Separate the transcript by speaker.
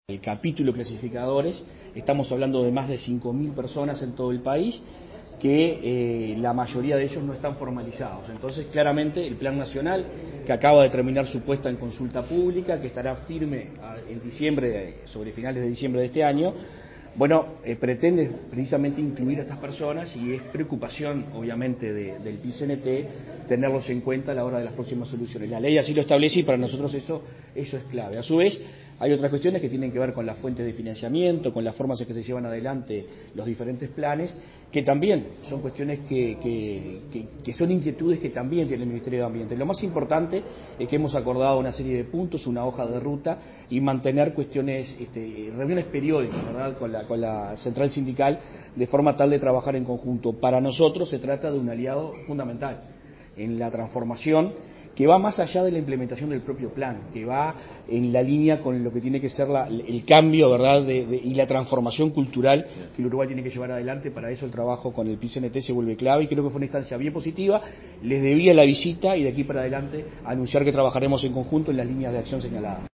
Speaker 1: El capítulo clasificadores, estamos hablando de más de 5.000 personas en todo el país, que la mayoría de ellos no están formalizados. Entonces, claramente, el Plan Nacional, que acaba de terminar su puesta en consulta pública, que estará firme en diciembre, sobre finales de diciembre de este año, pretende precisamente incluir a estas personas, y es preocupación, obviamente, del PIT-CNT tenerlos en cuenta a la hora de las próximas soluciones. La ley así lo establece y para nosotros eso es clave. A su vez, hay otras cuestiones que tienen que ver con las fuentes de financiamiento, con las formas en que se llevan adelante los diferentes planes, que también son cuestiones que son inquietudes que también tiene el Ministerio de Ambiente. Lo más importante es que hemos acordado una serie de puntos, una hoja de ruta, y mantener cuestiones, reuniones periódicas, ¿verdad?, con la central sindical, de forma tal de trabajar en conjunto. Para nosotros se trata de un aliado fundamental en la transformación, que va más allá de la implementación del propio plan, que va en la línea con lo que tiene que ser el cambio, ¿verdad?, y la transformación cultural que el Uruguay tiene que llevar adelante. Para eso el trabajo con el PIT-CNT se vuelve clave, y creo que fue una instancia bien positiva. Les debía la visita, y de aquí para adelante anunciar que trabajaremos en conjunto en las líneas de acción señaladas.